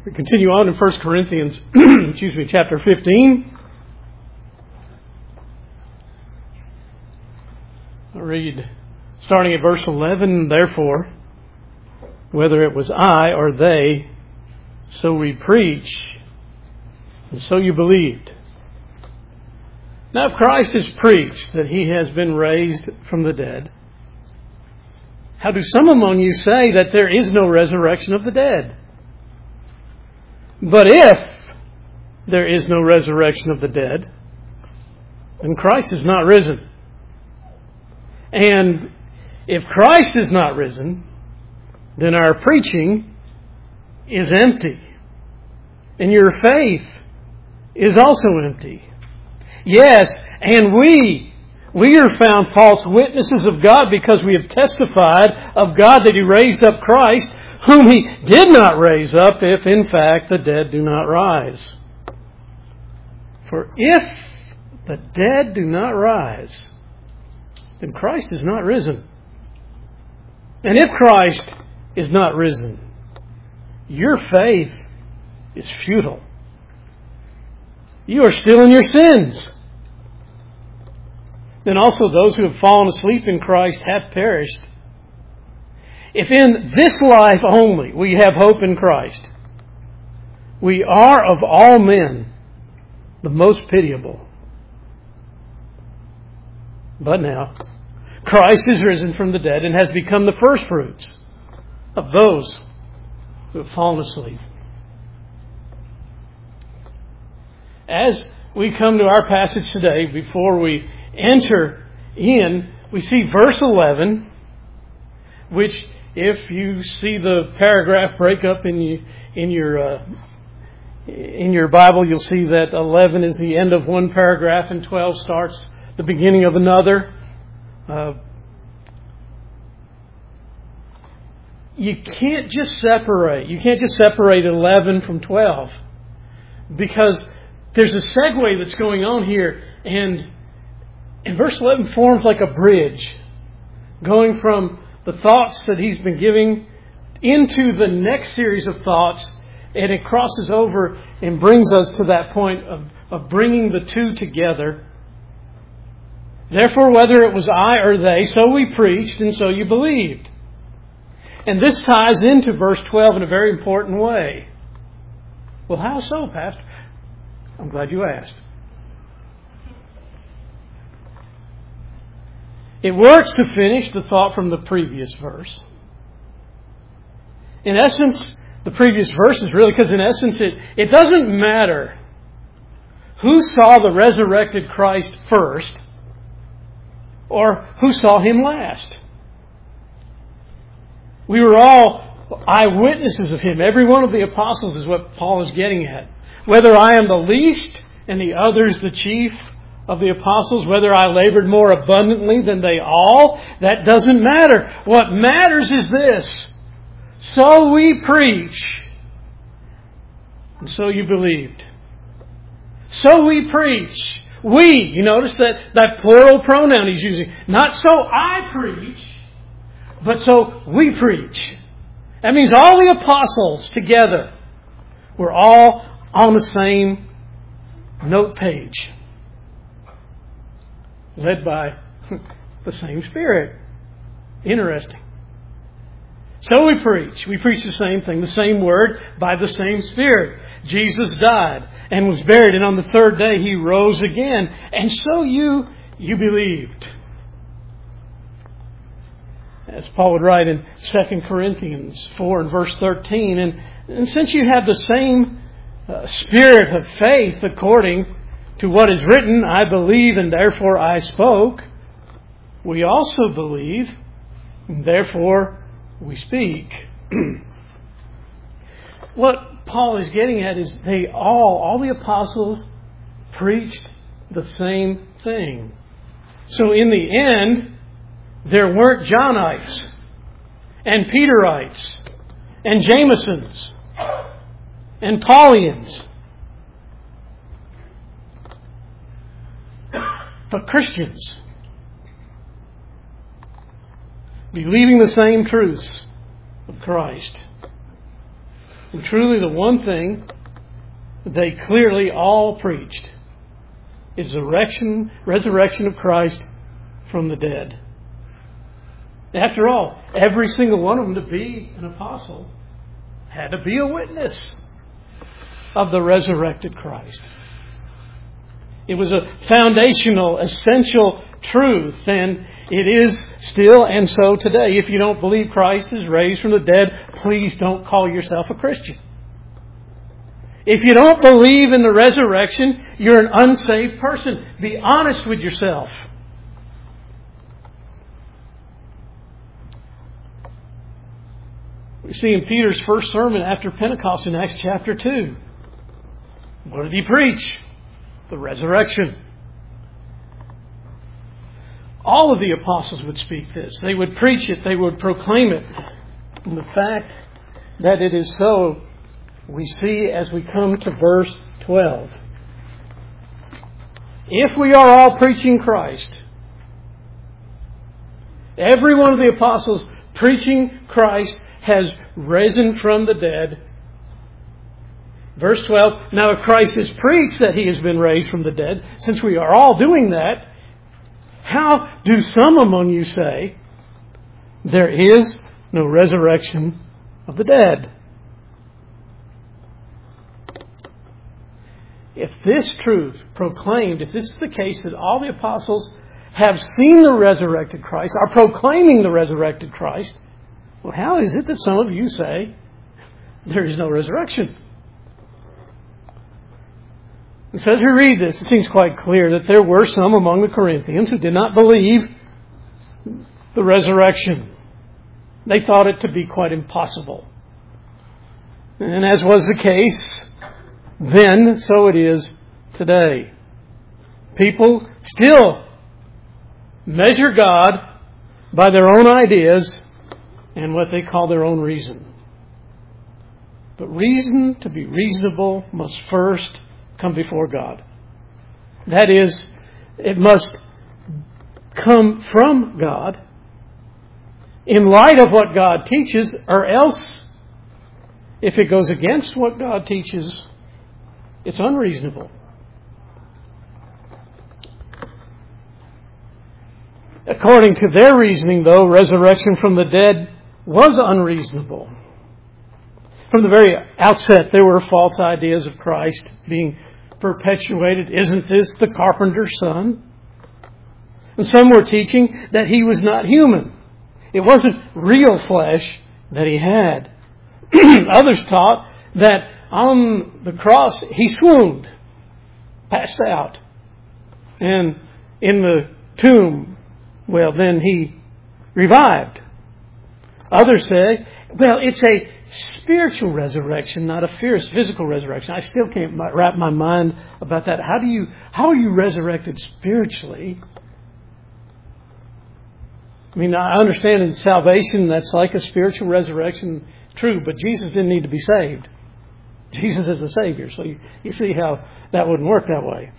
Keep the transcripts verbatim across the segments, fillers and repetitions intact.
We continue on in First Corinthians, excuse me, chapter fifteen. I'll read, starting at verse eleven, therefore, whether it was I or they, so we preach, and so you believed. Now if Christ is preached that He has been raised from the dead, how do some among you say that there is no resurrection of the dead? But if there is no resurrection of the dead, then Christ is not risen. And if Christ is not risen, then our preaching is empty, and your faith is also empty. Yes, and we, we are found false witnesses of God because we have testified of God that He raised up Christ, whom He did not raise up, if in fact the dead do not rise. For if the dead do not rise, then Christ is not risen. And if Christ is not risen, your faith is futile. You are still in your sins. Then also those who have fallen asleep in Christ have perished. If in this life only we have hope in Christ, we are of all men the most pitiable. But now, Christ is risen from the dead and has become the firstfruits of those who have fallen asleep. As we come to our passage today, before we enter in, we see verse eleven, which, if you see the paragraph break up in you, in your uh, in your Bible, you'll see that eleven is the end of one paragraph and twelve starts the beginning of another. Uh, you can't just separate. You can't just separate eleven from twelve, because there's a segue that's going on here, and and verse eleven forms like a bridge, going from the thoughts that he's been giving into the next series of thoughts, and it crosses over and brings us to that point of, of bringing the two together. Therefore, whether it was I or they, so we preached, and so you believed. And this ties into verse twelve in a very important way. Well, how so, Pastor? I'm glad you asked. It works to finish the thought from the previous verse. In essence, the previous verse is really, because in essence it, it doesn't matter who saw the resurrected Christ first or who saw Him last. We were all eyewitnesses of Him. Every one of the apostles is what Paul is getting at. Whether I am the least and the others the chief of the apostles, whether I labored more abundantly than they all, that doesn't matter. What matters is this: so we preach, and so you believed. So we preach. We, you notice that, that plural pronoun he's using. Not so I preach, but so we preach. That means all the apostles together were all on the same note page, led by the same Spirit. Interesting. So we preach. We preach the same thing, the same word, by the same Spirit. Jesus died and was buried, and on the third day He rose again. And so you, you believed. As Paul would write in Second Corinthians four and verse thirteen, and, and since you have the same uh, spirit of faith according to what is written, I believe and therefore I spoke, we also believe and therefore we speak. What Paul is getting at is they all, all the apostles preached the same thing. So in the end, there weren't Johnites and Peterites and Jamesons and Paulians, but Christians, believing the same truths of Christ. And truly the one thing they clearly all preached is the resurrection, resurrection of Christ from the dead. After all, every single one of them to be an apostle had to be a witness of the resurrected Christ. It was a foundational, essential truth, and it is still and so today. If you don't believe Christ is raised from the dead, please don't call yourself a Christian. If you don't believe in the resurrection, you're an unsaved person. Be honest with yourself. We see in Peter's first sermon after Pentecost in Acts chapter two. What did he preach? The resurrection. All of the apostles would speak this. They would preach it. They would proclaim it. And the fact that it is so, we see as we come to verse twelve. If we are all preaching Christ, every one of the apostles preaching Christ has risen from the dead. Verse twelve, now if Christ is preached that He has been raised from the dead, since we are all doing that, how do some among you say, there is no resurrection of the dead? If this truth proclaimed, if this is the case that all the apostles have seen the resurrected Christ, are proclaiming the resurrected Christ, well, how is it that some of you say there is no resurrection? And so as we read this, it seems quite clear that there were some among the Corinthians who did not believe the resurrection. They thought it to be quite impossible. And as was the case then, so it is today. People still measure God by their own ideas and what they call their own reason. But reason, to be reasonable, must first come before God. That is, it must come from God in light of what God teaches, or else, if it goes against what God teaches, it's unreasonable. According to their reasoning, though, resurrection from the dead was unreasonable. From the very outset, there were false ideas of Christ being perpetuated. Isn't this the carpenter's son? And some were teaching that He was not human. It wasn't real flesh that He had. Others taught that on the cross He swooned, passed out. And in the tomb, well, then He revived. Others say, well, it's a spiritual resurrection, not a fierce physical resurrection. I still can't wrap my mind about that. How do you, how are you resurrected spiritually? I mean, I understand in salvation that's like a spiritual resurrection, true, but Jesus didn't need to be saved. Jesus is the Savior, so you, you see how that wouldn't work that way.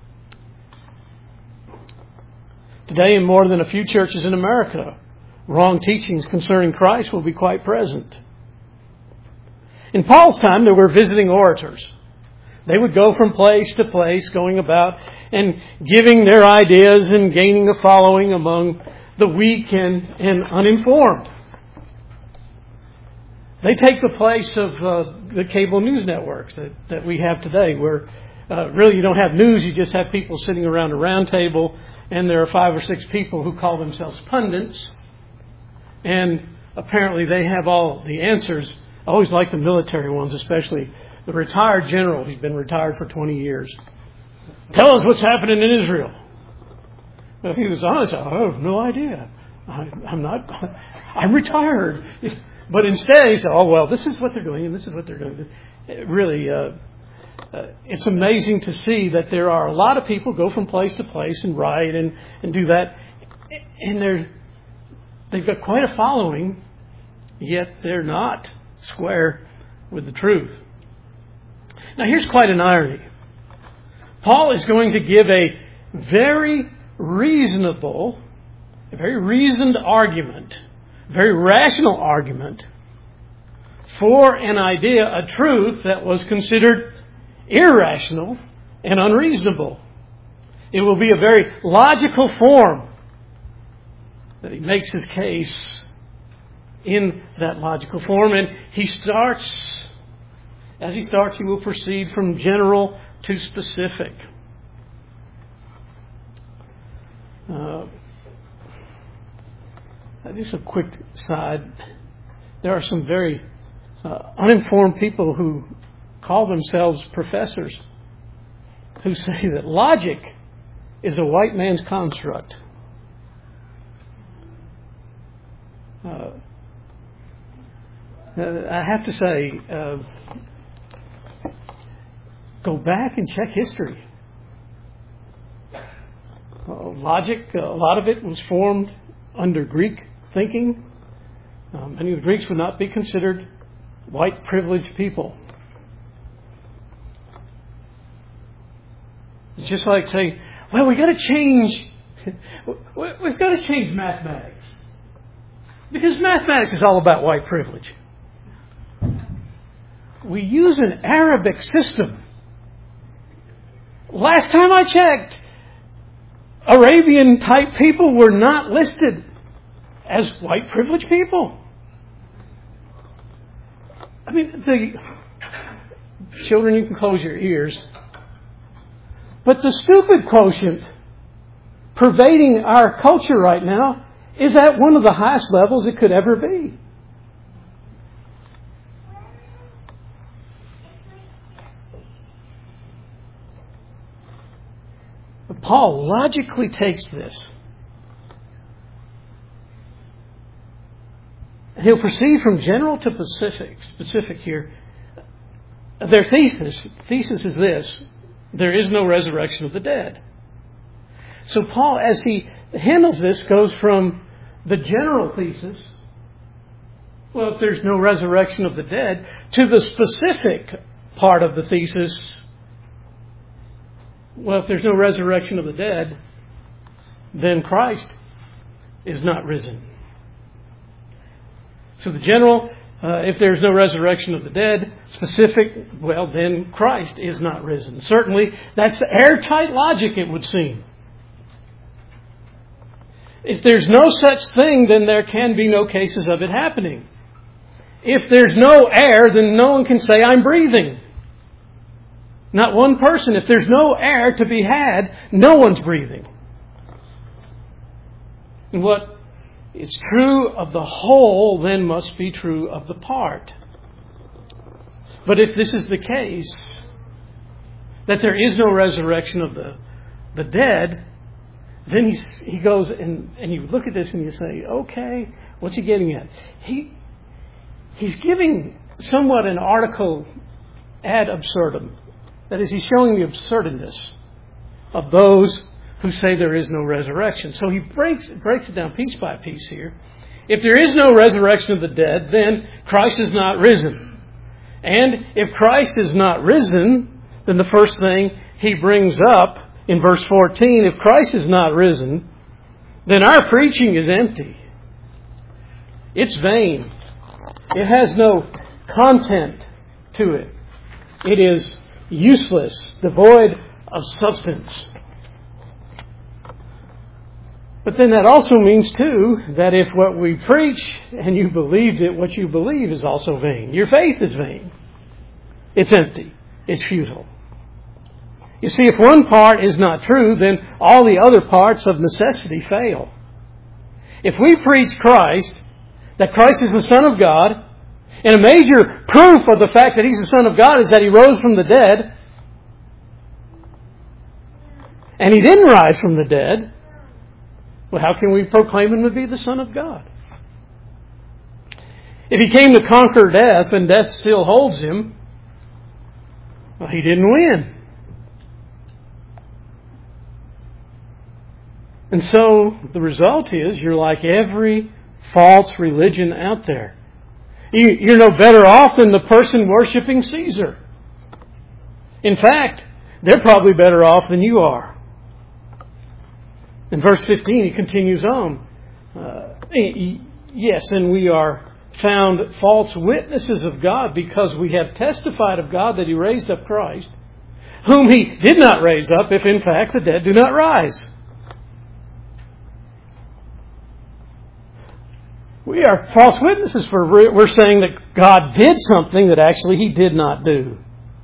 Today, in more than a few churches in America, wrong teachings concerning Christ will be quite present. In Paul's time, there were visiting orators. They would go from place to place, going about and giving their ideas and gaining a following among the weak and, and uninformed. They take the place of uh, the cable news networks that, that we have today, where uh, really you don't have news, you just have people sitting around a round table, and there are five or six people who call themselves pundits, and apparently they have all the answers. I always like the military ones, especially the retired general. He's been retired for twenty years. Tell us what's happening in Israel. If he was honest, I have no idea. I, I'm not, I'm retired. But instead he said, oh, well, this is what they're doing and this is what they're doing. It really, uh, uh, it's amazing to see that there are a lot of people go from place to place and write and, and do that. And they're, they've got quite a following, yet they're not square with the truth. Now here's quite an irony. Paul is going to give a very reasonable, a very reasoned argument, a very rational argument for an idea, a truth that was considered irrational and unreasonable. It will be a very logical form that he makes his case in that logical form. And he starts, as he starts, he will proceed from general to specific. Uh, just a quick side. There are some very uh, uninformed people who call themselves professors who say that logic is a white man's construct. Uh, I have to say, uh, go back and check history. Uh, logic, uh, a lot of it was formed under Greek thinking. Uh, many of the Greeks would not be considered white privileged people. It's just like saying, well, we've got to change, we've got to change mathematics. Because mathematics is all about white privilege. We use an Arabic system. Last time I checked, Arabian type people were not listed as white privileged people. I mean, the children, you can close your ears. But the stupid quotient pervading our culture right now is at one of the highest levels it could ever be. But Paul logically takes this. He'll proceed from general to specific. Specific here. Their thesis, thesis is this: there is no resurrection of the dead. So Paul, as he handles this, goes from the general thesis, well, if there's no resurrection of the dead, to the specific part of the thesis, well, if there's no resurrection of the dead, then Christ is not risen. So the general, uh, if there's no resurrection of the dead, specific, well, then Christ is not risen. Certainly, that's airtight logic, it would seem. If there's no such thing, then there can be no cases of it happening. If there's no air, then no one can say, I'm breathing. Not one person. If there's no air to be had, no one's breathing. And what is true of the whole then must be true of the part. But if this is the case, that there is no resurrection of the, the dead, then he, he goes and, and you look at this and you say, okay, what's he getting at? He He's giving somewhat an article ad absurdum. That is, he's showing the absurdness of those who say there is no resurrection. So he breaks, breaks it down piece by piece here. If there is no resurrection of the dead, then Christ is not risen. And if Christ is not risen, then the first thing he brings up in verse fourteen, if Christ is not risen, then our preaching is empty. It's vain. It has no content to it. It is useless, devoid of substance. But then that also means, too, that if what we preach and you believed it, what you believe is also vain. Your faith is vain. It's empty. It's futile. You see, if one part is not true, then all the other parts of necessity fail. If we preach Christ, that Christ is the Son of God, and a major proof of the fact that He's the Son of God is that He rose from the dead, and He didn't rise from the dead, well, how can we proclaim Him to be the Son of God? If He came to conquer death and death still holds Him, well, He didn't win. And so the result is you're like every false religion out there. You're no better off than the person worshiping Caesar. In fact, they're probably better off than you are. In verse fifteen, he continues on. Uh, yes, and we are found false witnesses of God because we have testified of God that He raised up Christ, whom He did not raise up, if in fact the dead do not rise. We are false witnesses for we're saying that God did something that actually He did not do.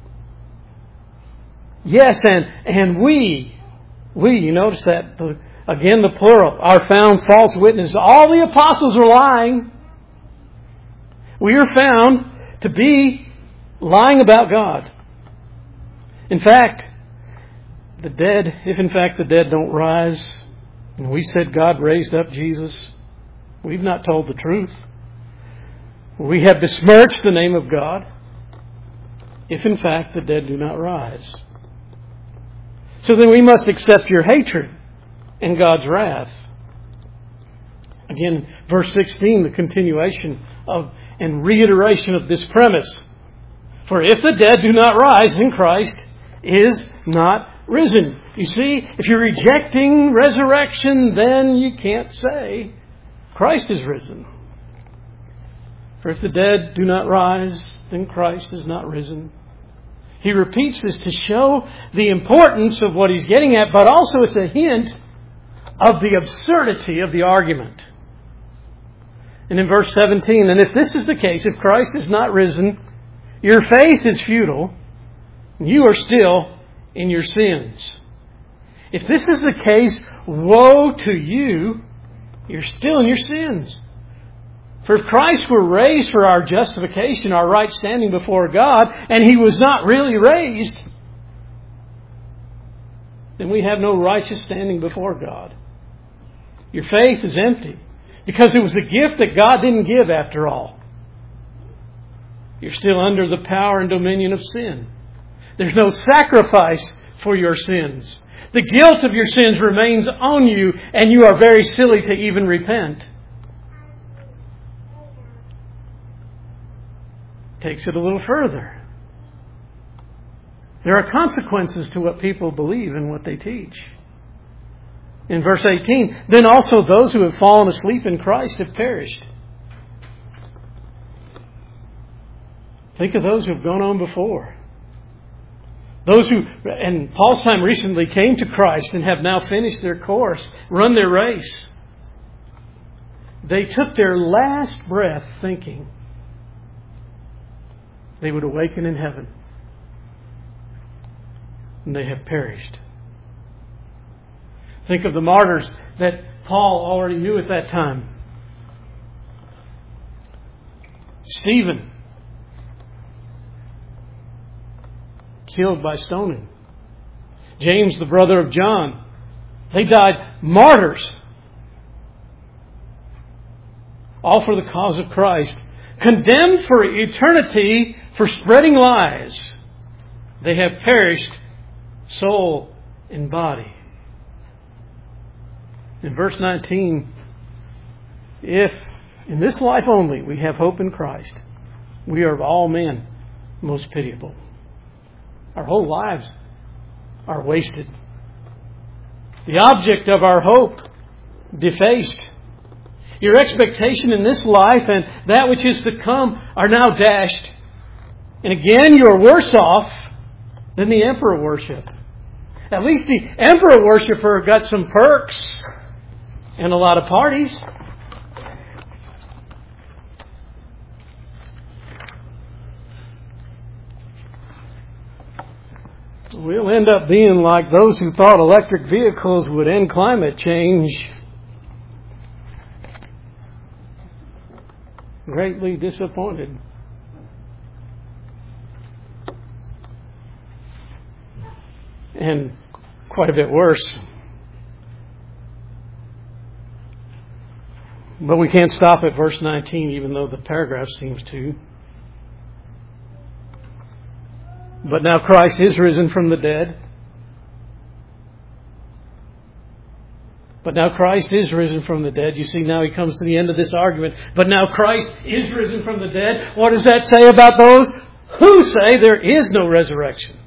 Yes, and and we, we, you notice that, the, again the plural, are found false witnesses. All the apostles are lying. We are found to be lying about God. In fact, the dead, if in fact the dead don't rise, and we said God raised up Jesus, we've not told the truth. We have besmirched the name of God, if in fact the dead do not rise. So then we must accept your hatred and God's wrath. Again, verse sixteen, the continuation of and reiteration of this premise. For if the dead do not rise, then Christ is not risen. You see, if you're rejecting resurrection, then you can't say Christ is risen. For if the dead do not rise, then Christ is not risen. He repeats this to show the importance of what he's getting at, but also it's a hint of the absurdity of the argument. And in verse seventeen, and if this is the case, if Christ is not risen, your faith is futile, and you are still in your sins. If this is the case, woe to you, you're still in your sins. For if Christ were raised for our justification, our right standing before God, and He was not really raised, then we have no righteous standing before God. Your faith is empty. Because it was a gift that God didn't give after all. You're still under the power and dominion of sin. There's no sacrifice for your sins. The guilt of your sins remains on you, and you are very silly to even repent. Takes it a little further. There are consequences to what people believe and what they teach. In verse eighteen, then also those who have fallen asleep in Christ have perished. Think of those who have gone on before. Those who, in Paul's time recently, came to Christ and have now finished their course, run their race. They took their last breath thinking they would awaken in heaven. And they have perished. Think of the martyrs that Paul already knew at that time. Stephen, killed by stoning. James, the brother of John, they died martyrs. All for the cause of Christ. Condemned for eternity for spreading lies. They have perished, soul and body. In verse nineteen, if in this life only we have hope in Christ, we are of all men most pitiable. Our whole lives are wasted. The object of our hope defaced. Your expectation in this life and that which is to come are now dashed. And again, you're worse off than the emperor worship. At least the emperor worshiper got some perks and a lot of parties. We'll end up being like those who thought electric vehicles would end climate change. Greatly disappointed. And quite a bit worse. But we can't stop at verse nineteen, even though the paragraph seems to. But now Christ is risen from the dead. But now Christ is risen from the dead. You see, now he comes to the end of this argument. But now Christ is risen from the dead. What does that say about those who say there is no resurrection?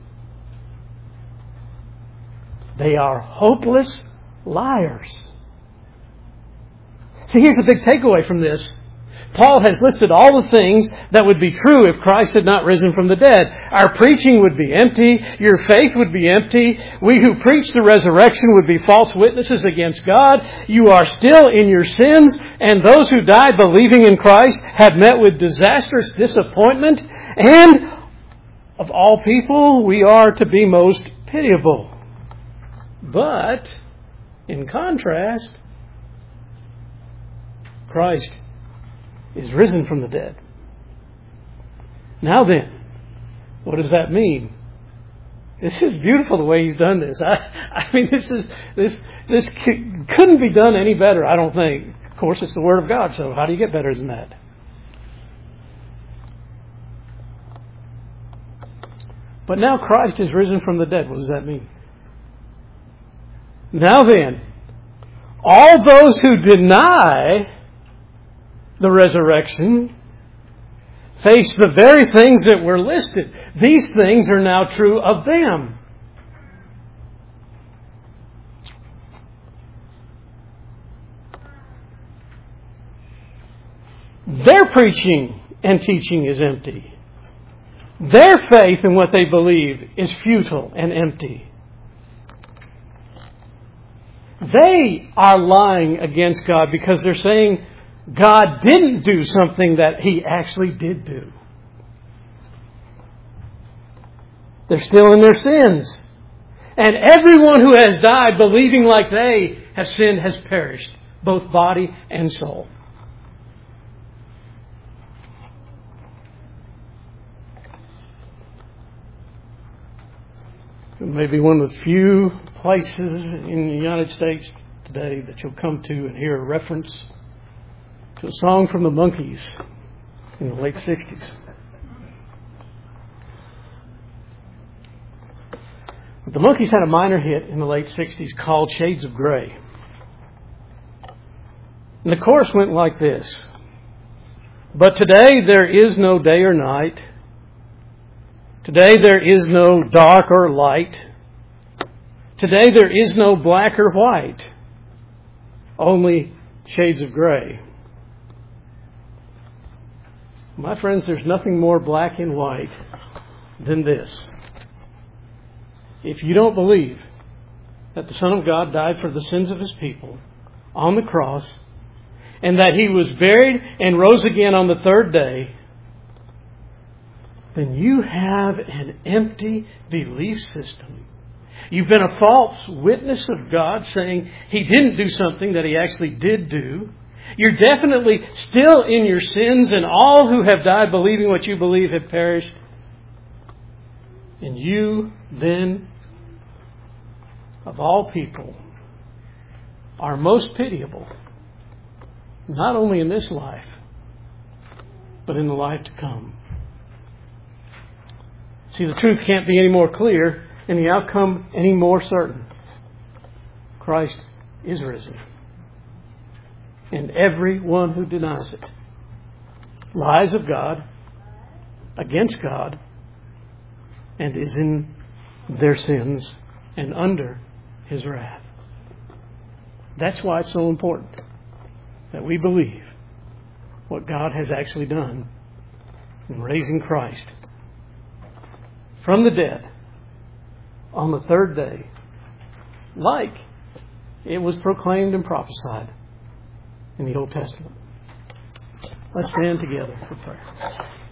They are hopeless liars. See, here's the big takeaway from this. Paul has listed all the things that would be true if Christ had not risen from the dead. Our preaching would be empty. Your faith would be empty. We who preach the resurrection would be false witnesses against God. You are still in your sins, and those who died believing in Christ have met with disastrous disappointment. And of all people, we are to be most pitiable. But, in contrast, Christ is risen from the dead. Now then, what does that mean? This is beautiful the way he's done this. I, I mean, this is this this couldn't be done any better, I don't think. Of course, it's the Word of God, so how do you get better than that? But now Christ is risen from the dead. What does that mean? Now then, all those who deny the resurrection face the very things that were listed. These things are now true of them. Their preaching and teaching is empty. Their faith in what they believe is futile and empty. They are lying against God because they're saying God didn't do something that He actually did do. They're still in their sins. And everyone who has died believing like they have sinned has perished, both body and soul. It may be one of the few places in the United States today that you'll come to and hear a reference to a song from the Monkees in the late sixties. The Monkees had a minor hit in the late sixties called Shades of Grey. And the chorus went like this. But today there is no day or night. Today there is no dark or light. Today there is no black or white. Only shades of gray. My friends, there's nothing more black and white than this. If you don't believe that the Son of God died for the sins of His people on the cross, and that He was buried and rose again on the third day, then you have an empty belief system. You've been a false witness of God, saying He didn't do something that He actually did do. You're definitely still in your sins, and all who have died believing what you believe have perished. And you, then, of all people, are most pitiable, not only in this life, but in the life to come. See, the truth can't be any more clear and the outcome any more certain. Christ is risen. And everyone who denies it lies of God, against God, and is in their sins and under His wrath. That's why it's so important that we believe what God has actually done in raising Christ from the dead on the third day, like it was proclaimed and prophesied in the Old Testament. Let's stand together for prayer.